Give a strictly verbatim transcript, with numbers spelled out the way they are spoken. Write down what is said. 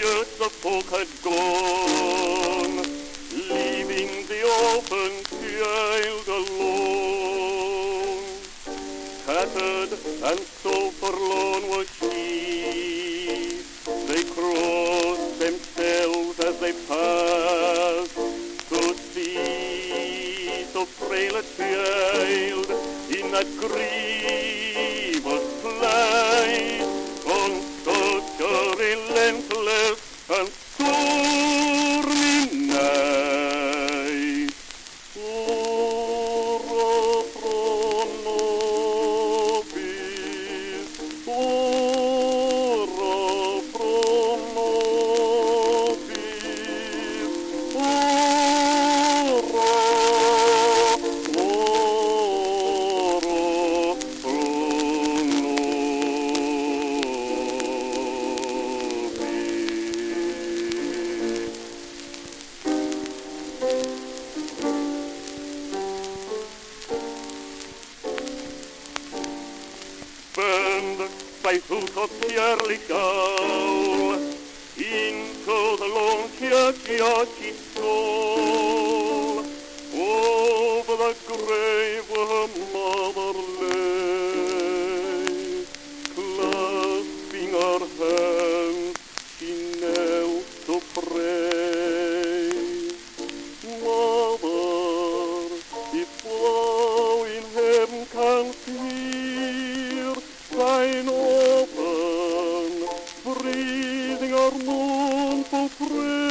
years the folk had gone, leaving the orphan child alone. Tattered and so forlorn was she, they crossed themselves as they passed, to see so frail a child in that grievous plight, on such a relentless and stormy night. Ora pro nobis, ora pro nobis, ora, ora pro Burned by hoot of yearly gowl into the lone churchyard she stole. Over the grave where her mother lay, clasping her hands, she knelt to pray. Mother, if thou in heaven canst hear thine orphan breathing our mournful prayer,